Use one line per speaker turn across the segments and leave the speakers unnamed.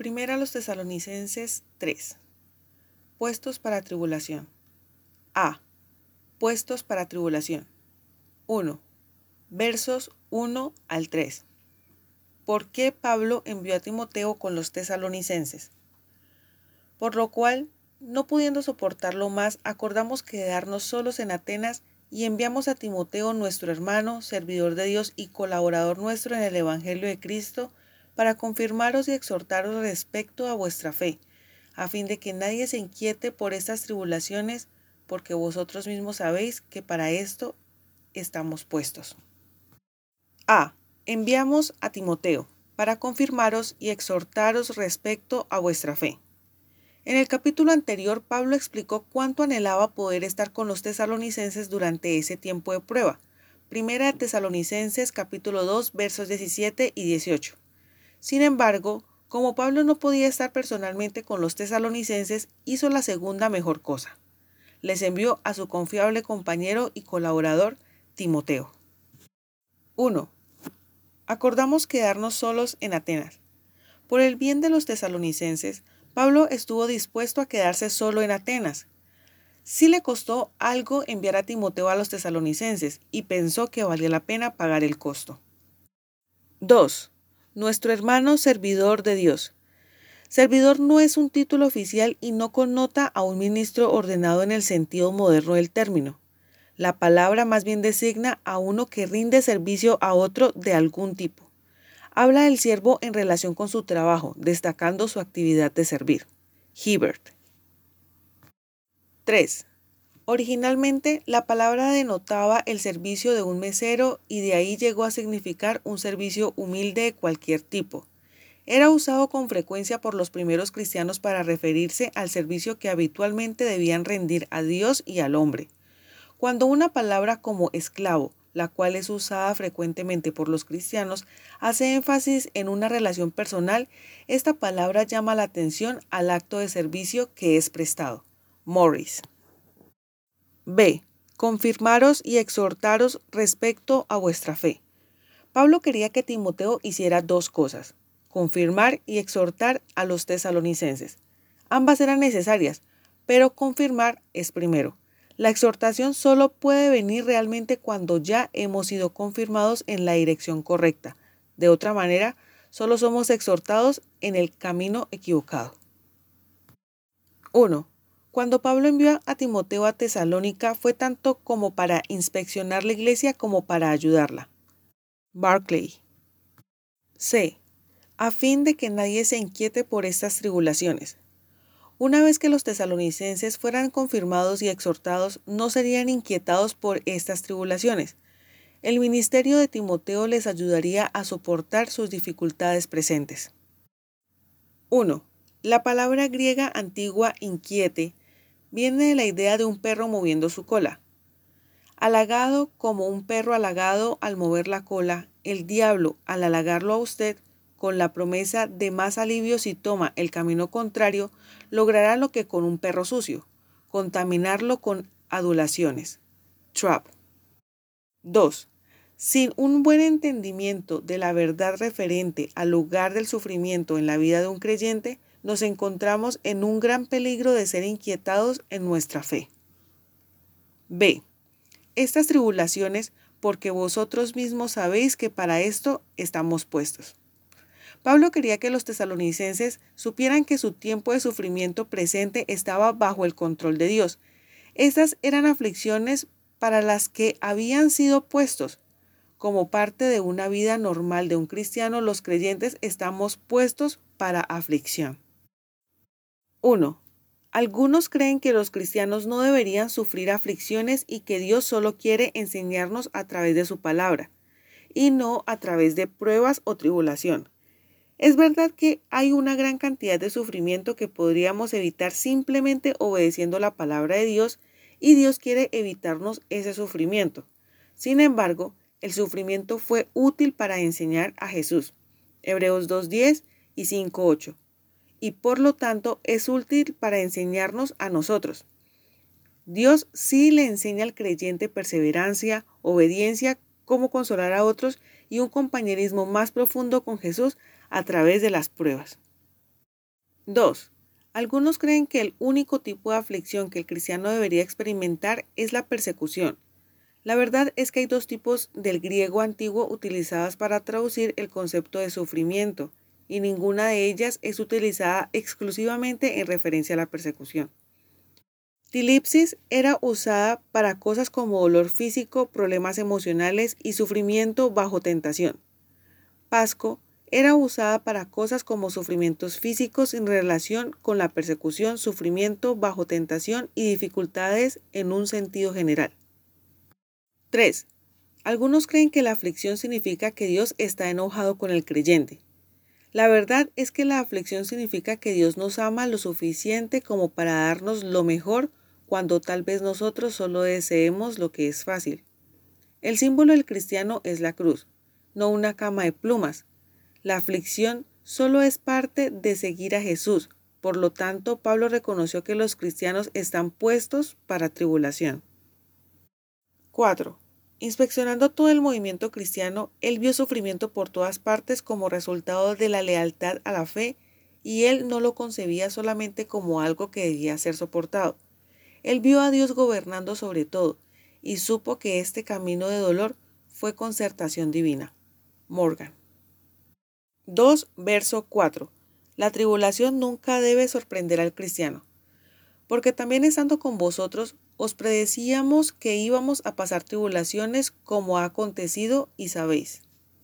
Primera a los Tesalonicenses 3. Puestos para tribulación. A. Puestos para tribulación. 1. Versos 1 al 3. ¿Por qué Pablo envió a Timoteo con los tesalonicenses? Por lo cual, no pudiendo soportarlo más, acordamos quedarnos solos en Atenas y enviamos a Timoteo, nuestro hermano, servidor de Dios y colaborador nuestro en el Evangelio de Cristo, para confirmaros y exhortaros respecto a vuestra fe, a fin de que nadie se inquiete por estas tribulaciones, porque vosotros mismos sabéis que para esto estamos puestos. A. Enviamos a Timoteo, para confirmaros y exhortaros respecto a vuestra fe. En el capítulo anterior, Pablo explicó cuánto anhelaba poder estar con los tesalonicenses durante ese tiempo de prueba. Primera de Tesalonicenses capítulo 2, versos 17 y 18. Sin embargo, como Pablo no podía estar personalmente con los tesalonicenses, hizo la segunda mejor cosa. Les envió a su confiable compañero y colaborador, Timoteo. 1. Acordamos quedarnos solos en Atenas. Por el bien de los tesalonicenses, Pablo estuvo dispuesto a quedarse solo en Atenas. Sí le costó algo enviar a Timoteo a los tesalonicenses y pensó que valía la pena pagar el costo. 2. Nuestro hermano servidor de Dios. Servidor no es un título oficial y no connota a un ministro ordenado en el sentido moderno del término. La palabra más bien designa a uno que rinde servicio a otro de algún tipo. Habla del siervo en relación con su trabajo, destacando su actividad de servir. Hibbert. 3. Originalmente, la palabra denotaba el servicio de un mesero y de ahí llegó a significar un servicio humilde de cualquier tipo. Era usado con frecuencia por los primeros cristianos para referirse al servicio que habitualmente debían rendir a Dios y al hombre. Cuando una palabra como esclavo, la cual es usada frecuentemente por los cristianos, hace énfasis en una relación personal, esta palabra llama la atención al acto de servicio que es prestado. Morris. B. Confirmaros y exhortaros respecto a vuestra fe. Pablo quería que Timoteo hiciera dos cosas: confirmar y exhortar a los tesalonicenses. Ambas eran necesarias, pero confirmar es primero. La exhortación solo puede venir realmente cuando ya hemos sido confirmados en la dirección correcta. De otra manera, solo somos exhortados en el camino equivocado. 1. Cuando Pablo envió a Timoteo a Tesalónica fue tanto como para inspeccionar la iglesia como para ayudarla. Barclay. C. A fin de que nadie se inquiete por estas tribulaciones. Una vez que los tesalonicenses fueran confirmados y exhortados, no serían inquietados por estas tribulaciones. El ministerio de Timoteo les ayudaría a soportar sus dificultades presentes. 1. La palabra griega antigua inquiete viene de la idea de un perro moviendo su cola. Halagado como un perro halagado al mover la cola, el diablo, al halagarlo a usted, con la promesa de más alivio si toma el camino contrario, logrará lo que con un perro sucio: contaminarlo con adulaciones. Trapp. 2. Sin un buen entendimiento de la verdad referente al lugar del sufrimiento en la vida de un creyente, nos encontramos en un gran peligro de ser inquietados en nuestra fe. B. Estas tribulaciones, porque vosotros mismos sabéis que para esto estamos puestos. Pablo quería que los tesalonicenses supieran que su tiempo de sufrimiento presente estaba bajo el control de Dios. Estas eran aflicciones para las que habían sido puestos. Como parte de una vida normal de un cristiano, los creyentes estamos puestos para aflicción. 1. Algunos creen que los cristianos no deberían sufrir aflicciones y que Dios solo quiere enseñarnos a través de su palabra, y no a través de pruebas o tribulación. Es verdad que hay una gran cantidad de sufrimiento que podríamos evitar simplemente obedeciendo la palabra de Dios, y Dios quiere evitarnos ese sufrimiento. Sin embargo, el sufrimiento fue útil para enseñar a Jesús. Hebreos 2:10 y 5:8. Y por lo tanto es útil para enseñarnos a nosotros. Dios sí le enseña al creyente perseverancia, obediencia, cómo consolar a otros y un compañerismo más profundo con Jesús a través de las pruebas. 2. Algunos creen que el único tipo de aflicción que el cristiano debería experimentar es la persecución. La verdad es que hay dos tipos del griego antiguo utilizadas para traducir el concepto de sufrimiento, y ninguna de ellas es utilizada exclusivamente en referencia a la persecución. Tilipsis era usada para cosas como dolor físico, problemas emocionales y sufrimiento bajo tentación. Pasco era usada para cosas como sufrimientos físicos en relación con la persecución, sufrimiento bajo tentación y dificultades en un sentido general. 3. Algunos creen que la aflicción significa que Dios está enojado con el creyente. La verdad es que la aflicción significa que Dios nos ama lo suficiente como para darnos lo mejor cuando tal vez nosotros solo deseemos lo que es fácil. El símbolo del cristiano es la cruz, no una cama de plumas. La aflicción solo es parte de seguir a Jesús. Por lo tanto, Pablo reconoció que los cristianos están puestos para tribulación. 4. Inspeccionando todo el movimiento cristiano, él vio sufrimiento por todas partes como resultado de la lealtad a la fe, y él no lo concebía solamente como algo que debía ser soportado. Él vio a Dios gobernando sobre todo, y supo que este camino de dolor fue concertación divina. Morgan. 2, verso 4. La tribulación nunca debe sorprender al cristiano, porque también estando con vosotros os predecíamos que íbamos a pasar tribulaciones como ha acontecido y sabéis.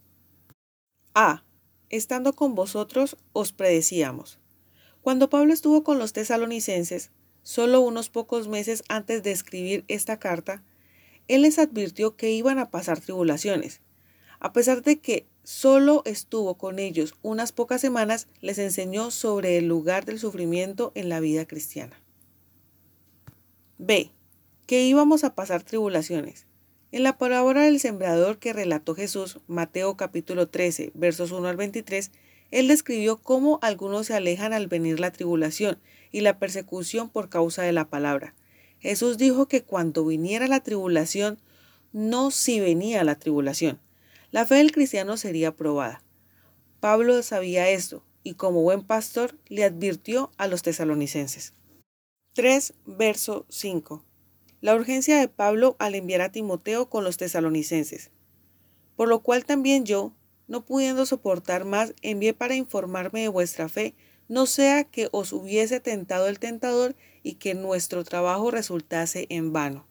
A. Estando con vosotros os predecíamos. Cuando Pablo estuvo con los tesalonicenses, solo unos pocos meses antes de escribir esta carta, él les advirtió que iban a pasar tribulaciones. A pesar de que solo estuvo con ellos unas pocas semanas, les enseñó sobre el lugar del sufrimiento en la vida cristiana. B. Que íbamos a pasar tribulaciones. En la parábola del sembrador que relató Jesús, Mateo capítulo 13, versos 1 al 23, él describió cómo algunos se alejan al venir la tribulación y la persecución por causa de la palabra. Jesús dijo que cuando viniera la tribulación, no si venía la tribulación. La fe del cristiano sería probada. Pablo sabía esto y como buen pastor le advirtió a los tesalonicenses. 3, verso 5. La urgencia de Pablo al enviar a Timoteo con los tesalonicenses. Por lo cual también yo, no pudiendo soportar más, envié para informarme de vuestra fe, no sea que os hubiese tentado el tentador y que nuestro trabajo resultase en vano.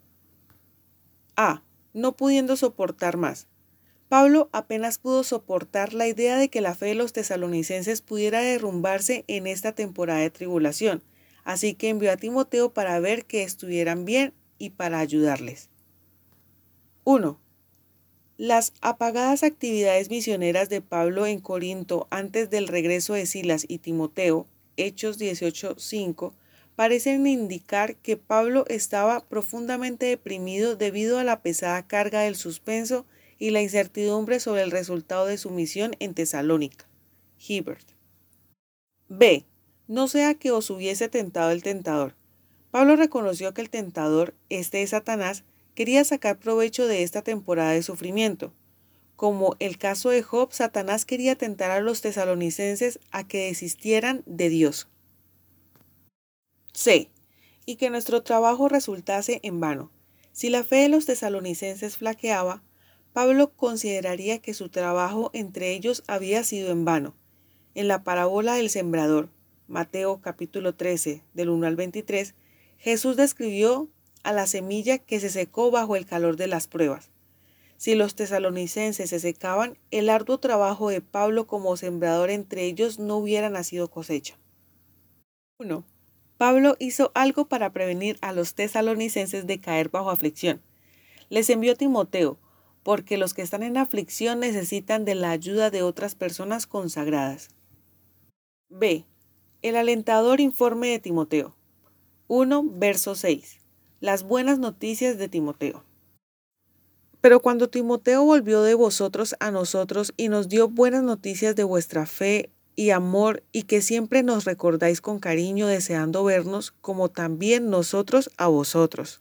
A. No pudiendo soportar más. Pablo apenas pudo soportar la idea de que la fe de los tesalonicenses pudiera derrumbarse en esta temporada de tribulación, así que envió a Timoteo para ver que estuvieran bien y para ayudarles. 1. Las apagadas actividades misioneras de Pablo en Corinto antes del regreso de Silas y Timoteo, Hechos 18:5, parecen indicar que Pablo estaba profundamente deprimido debido a la pesada carga del suspenso y la incertidumbre sobre el resultado de su misión en Tesalónica. Hibbert. B. No sea que os hubiese tentado el tentador. Pablo reconoció que el tentador, este es Satanás, quería sacar provecho de esta temporada de sufrimiento. Como el caso de Job, Satanás quería tentar a los tesalonicenses a que desistieran de Dios. C. Y que nuestro trabajo resultase en vano. Si la fe de los tesalonicenses flaqueaba, Pablo consideraría que su trabajo entre ellos había sido en vano. En la parábola del sembrador, Mateo capítulo 13, del 1 al 23, Jesús describió a la semilla que se secó bajo el calor de las pruebas. Si los tesalonicenses se secaban, el arduo trabajo de Pablo como sembrador entre ellos no hubiera nacido cosecha. 1. Pablo hizo algo para prevenir a los tesalonicenses de caer bajo aflicción. Les envió Timoteo, porque los que están en aflicción necesitan de la ayuda de otras personas consagradas. B. El alentador informe de Timoteo. 1, verso 6. Las buenas noticias de Timoteo. Pero cuando Timoteo volvió de vosotros a nosotros y nos dio buenas noticias de vuestra fe y amor y que siempre nos recordáis con cariño deseando vernos, como también nosotros a vosotros.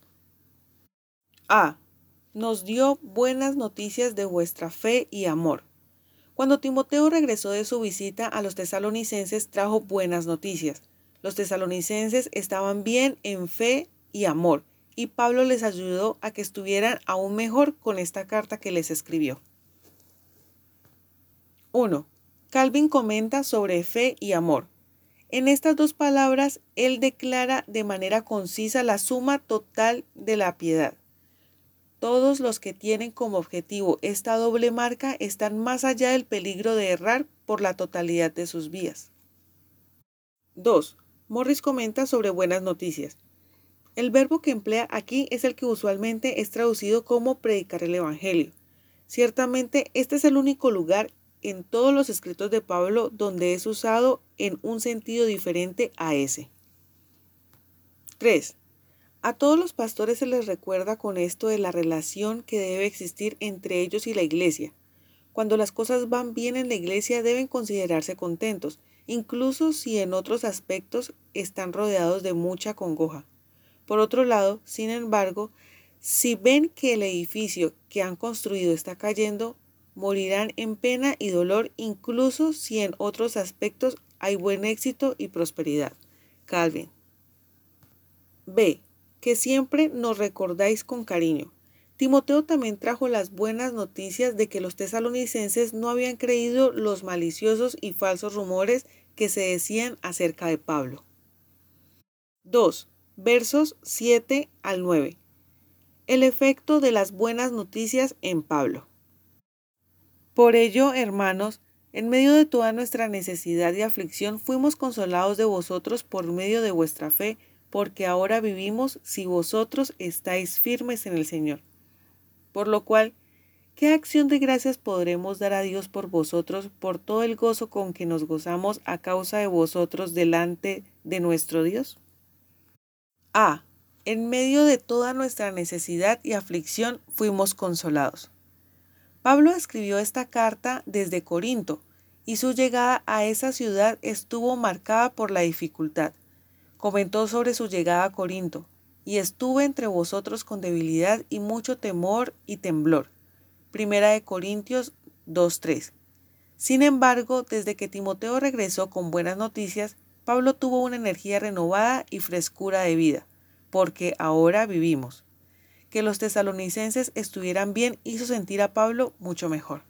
A. Nos dio buenas noticias de vuestra fe y amor. Cuando Timoteo regresó de su visita a los tesalonicenses, trajo buenas noticias. Los tesalonicenses estaban bien en fe y amor, y Pablo les ayudó a que estuvieran aún mejor con esta carta que les escribió. 1. Calvin comenta sobre fe y amor. En estas dos palabras, él declara de manera concisa la suma total de la piedad. Todos los que tienen como objetivo esta doble marca están más allá del peligro de errar por la totalidad de sus vías. 2. Morris comenta sobre buenas noticias. El verbo que emplea aquí es el que usualmente es traducido como predicar el Evangelio. Ciertamente, este es el único lugar en todos los escritos de Pablo donde es usado en un sentido diferente a ese. 3. A todos los pastores se les recuerda con esto de la relación que debe existir entre ellos y la iglesia. Cuando las cosas van bien en la iglesia deben considerarse contentos, incluso si en otros aspectos están rodeados de mucha congoja. Por otro lado, sin embargo, si ven que el edificio que han construido está cayendo, morirán en pena y dolor, incluso si en otros aspectos hay buen éxito y prosperidad. Calvin. B. Que siempre nos recordáis con cariño. Timoteo también trajo las buenas noticias de que los tesalonicenses no habían creído los maliciosos y falsos rumores que se decían acerca de Pablo. 2. Versos 7 al 9. El efecto de las buenas noticias en Pablo. Por ello, hermanos, en medio de toda nuestra necesidad y aflicción, fuimos consolados de vosotros por medio de vuestra fe, porque ahora vivimos si vosotros estáis firmes en el Señor. Por lo cual, ¿qué acción de gracias podremos dar a Dios por vosotros, por todo el gozo con que nos gozamos a causa de vosotros delante de nuestro Dios? A. En medio de toda nuestra necesidad y aflicción fuimos consolados. Pablo escribió esta carta desde Corinto, y su llegada a esa ciudad estuvo marcada por la dificultad. Comentó sobre su llegada a Corinto, y estuve entre vosotros con debilidad y mucho temor y temblor. Primera de Corintios 2:3. Sin embargo, desde que Timoteo regresó con buenas noticias, Pablo tuvo una energía renovada y frescura de vida, porque ahora vivimos. Que los tesalonicenses estuvieran bien hizo sentir a Pablo mucho mejor.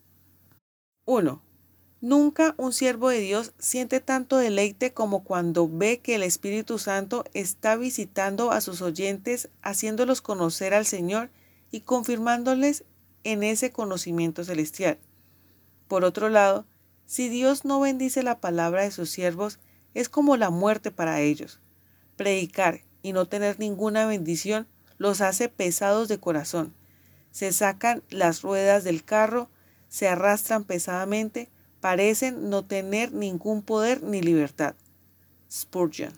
1. Nunca un siervo de Dios siente tanto deleite como cuando ve que el Espíritu Santo está visitando a sus oyentes, haciéndolos conocer al Señor y confirmándoles en ese conocimiento celestial. Por otro lado, si Dios no bendice la palabra de sus siervos, es como la muerte para ellos. Predicar y no tener ninguna bendición los hace pesados de corazón. Se sacan las ruedas del carro, se arrastran pesadamente, parecen no tener ningún poder ni libertad. Spurgeon.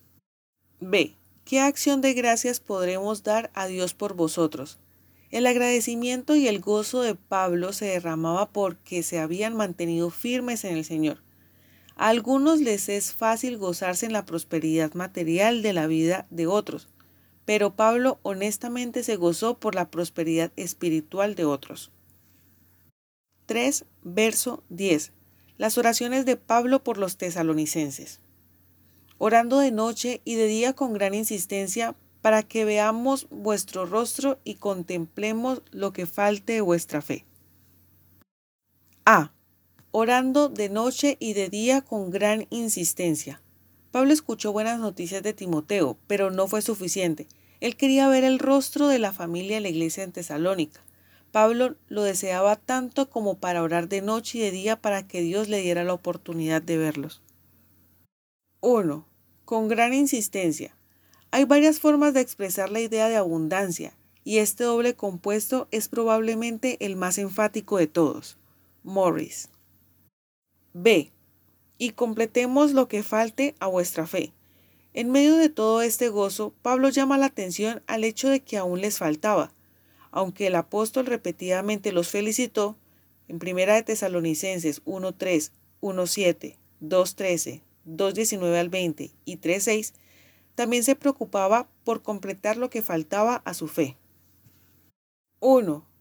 B. ¿Qué acción de gracias podremos dar a Dios por vosotros? El agradecimiento y el gozo de Pablo se derramaba porque se habían mantenido firmes en el Señor. A algunos les es fácil gozarse en la prosperidad material de la vida de otros, pero Pablo honestamente se gozó por la prosperidad espiritual de otros. 3. Verso 10. Las oraciones de Pablo por los tesalonicenses. Orando de noche y de día con gran insistencia, para que veamos vuestro rostro y contemplemos lo que falte de vuestra fe. A. Orando de noche y de día con gran insistencia. Pablo escuchó buenas noticias de Timoteo, pero no fue suficiente. Él quería ver el rostro de la familia de la iglesia en Tesalónica. Pablo lo deseaba tanto como para orar de noche y de día para que Dios le diera la oportunidad de verlos. 1. Con gran insistencia. Hay varias formas de expresar la idea de abundancia, y este doble compuesto es probablemente el más enfático de todos. Morris. B. Y completemos lo que falte a vuestra fe. En medio de todo este gozo, Pablo llama la atención al hecho de que aún les faltaba. Aunque el apóstol repetidamente los felicitó, en 1 de Tesalonicenses 1:3, 1:7, 2:13, 2:19 al 20 y 3:6, también se preocupaba por completar lo que faltaba a su fe. 1.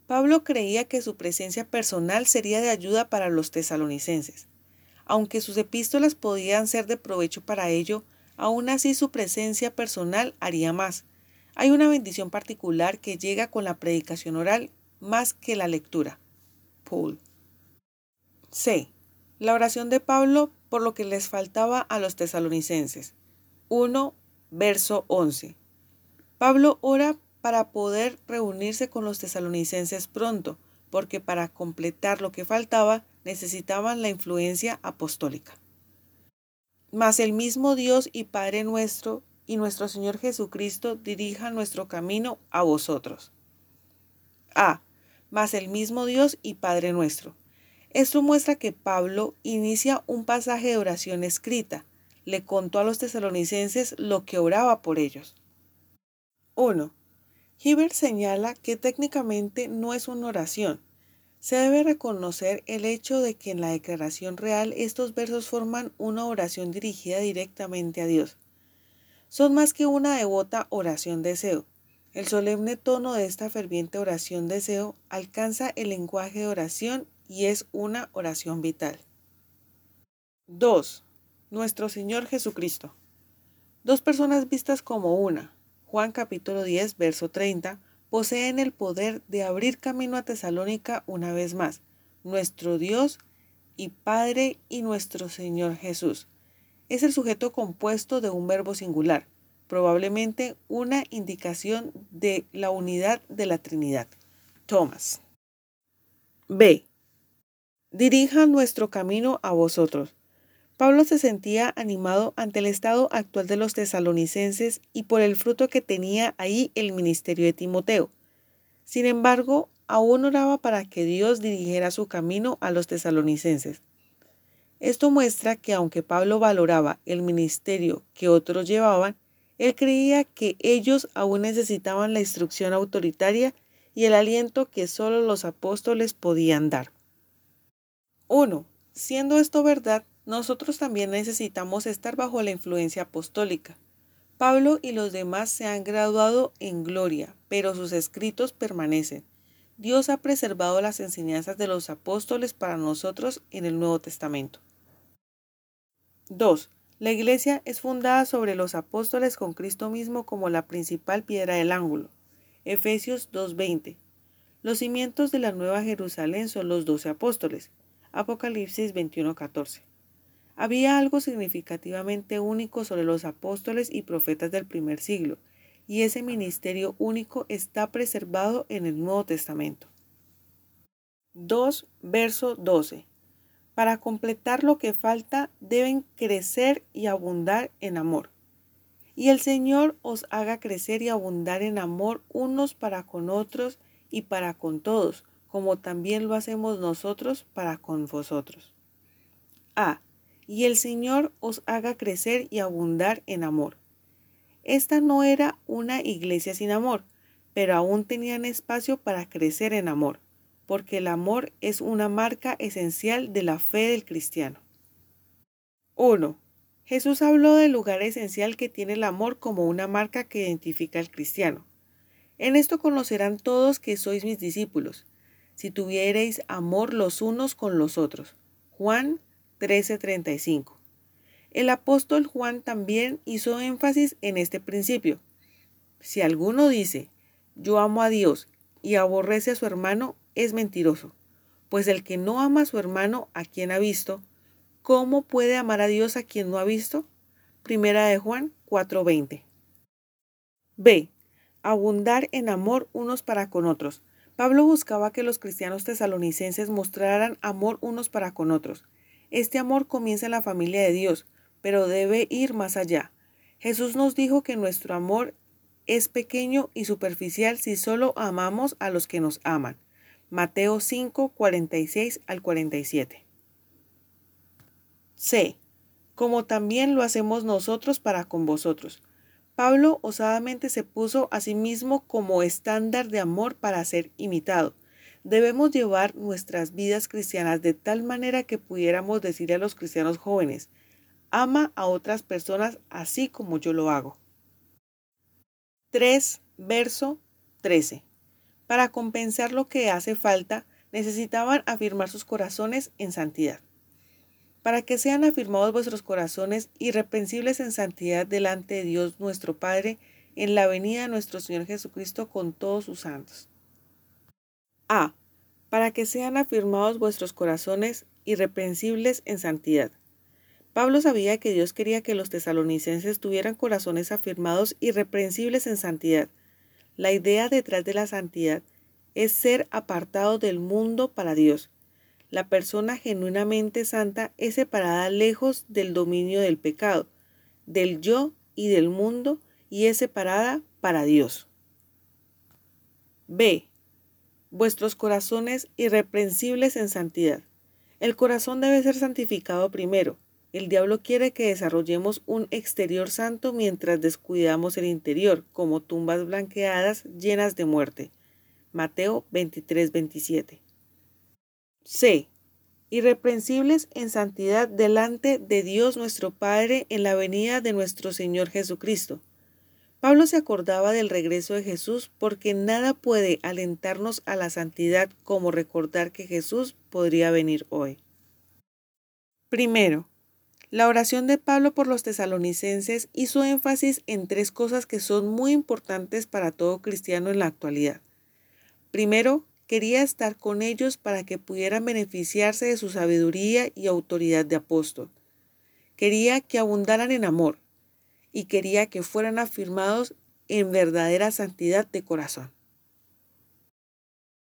Pablo creía que su presencia personal sería de ayuda para los tesalonicenses. Aunque sus epístolas podían ser de provecho para ello, aún así su presencia personal haría más. Hay una bendición particular que llega con la predicación oral más que la lectura. Paul. C. La oración de Pablo por lo que les faltaba a los tesalonicenses. 1, verso 11. Pablo ora para poder reunirse con los tesalonicenses pronto, porque para completar lo que faltaba necesitaban la influencia apostólica. Mas el mismo Dios y Padre nuestro y nuestro Señor Jesucristo dirija nuestro camino a vosotros. A. Mas el mismo Dios y Padre nuestro. Esto muestra que Pablo inicia un pasaje de oración escrita. Le contó a los tesalonicenses lo que oraba por ellos. 1. Hibbert señala que técnicamente no es una oración. Se debe reconocer el hecho de que en la declaración real estos versos forman una oración dirigida directamente a Dios. Son más que una devota oración deseo. El solemne tono de esta ferviente oración deseo alcanza el lenguaje de oración y es una oración vital. 2. Nuestro Señor Jesucristo. Dos personas vistas como una, Juan capítulo 10, verso 30, poseen el poder de abrir camino a Tesalónica una vez más, nuestro Dios y Padre y nuestro Señor Jesús. Es el sujeto compuesto de un verbo singular, probablemente una indicación de la unidad de la Trinidad. Thomas. B. Dirija nuestro camino a vosotros. Pablo se sentía animado ante el estado actual de los tesalonicenses y por el fruto que tenía ahí el ministerio de Timoteo. Sin embargo, aún oraba para que Dios dirigiera su camino a los tesalonicenses. Esto muestra que aunque Pablo valoraba el ministerio que otros llevaban, él creía que ellos aún necesitaban la instrucción autoritaria y el aliento que solo los apóstoles podían dar. 1. Siendo esto verdad, nosotros también necesitamos estar bajo la influencia apostólica. Pablo y los demás se han graduado en gloria, pero sus escritos permanecen. Dios ha preservado las enseñanzas de los apóstoles para nosotros en el Nuevo Testamento. 2. La Iglesia es fundada sobre los apóstoles con Cristo mismo como la principal piedra del ángulo. Efesios 2:20. Los cimientos de la Nueva Jerusalén son los 12 apóstoles. Apocalipsis 21:14. Había algo significativamente único sobre los apóstoles y profetas del primer siglo, y ese ministerio único está preservado en el Nuevo Testamento. 2, verso 12. Para completar lo que falta, deben crecer y abundar en amor. Y el Señor os haga crecer y abundar en amor unos para con otros y para con todos, como también lo hacemos nosotros para con vosotros. A. Y el Señor os haga crecer y abundar en amor. Esta no era una iglesia sin amor, pero aún tenían espacio para crecer en amor, porque el amor es una marca esencial de la fe del cristiano. 1. Jesús habló del lugar esencial que tiene el amor como una marca que identifica al cristiano. En esto conocerán todos que sois mis discípulos, si tuviereis amor los unos con los otros. Juan 13:35. El apóstol Juan también hizo énfasis en este principio. Si alguno dice, yo amo a Dios y aborrece a su hermano, es mentiroso, pues el que no ama a su hermano a quien ha visto, ¿cómo puede amar a Dios a quien no ha visto? Primera de Juan 4:20. B. Abundar en amor unos para con otros. Pablo buscaba que los cristianos tesalonicenses mostraran amor unos para con otros. Este amor comienza en la familia de Dios, pero debe ir más allá. Jesús nos dijo que nuestro amor es pequeño y superficial si solo amamos a los que nos aman. Mateo 5, 46 al 47. C. Como también lo hacemos nosotros para con vosotros. Pablo osadamente se puso a sí mismo como estándar de amor para ser imitado. Debemos llevar nuestras vidas cristianas de tal manera que pudiéramos decirle a los cristianos jóvenes, ama a otras personas así como yo lo hago. 3, verso 13. Para compensar lo que hace falta, necesitaban afirmar sus corazones en santidad. Para que sean afirmados vuestros corazones irreprensibles en santidad delante de Dios nuestro Padre, en la venida de nuestro Señor Jesucristo con todos sus santos. A. Para que sean afirmados vuestros corazones irreprensibles en santidad. Pablo sabía que Dios quería que los tesalonicenses tuvieran corazones afirmados irreprensibles en santidad. La idea detrás de la santidad es ser apartado del mundo para Dios. La persona genuinamente santa es separada lejos del dominio del pecado, del yo y del mundo, y es separada para Dios. B. Vuestros corazones irreprensibles en santidad. El corazón debe ser santificado primero. El diablo quiere que desarrollemos un exterior santo mientras descuidamos el interior, como tumbas blanqueadas llenas de muerte. Mateo 23:27. C. Irreprensibles en santidad delante de Dios nuestro Padre en la venida de nuestro Señor Jesucristo. Pablo se acordaba del regreso de Jesús porque nada puede alentarnos a la santidad como recordar que Jesús podría venir hoy. Primero, la oración de Pablo por los tesalonicenses hizo énfasis en tres cosas que son muy importantes para todo cristiano en la actualidad. Primero, quería estar con ellos para que pudieran beneficiarse de su sabiduría y autoridad de apóstol. Quería que abundaran en amor y quería que fueran afirmados en verdadera santidad de corazón.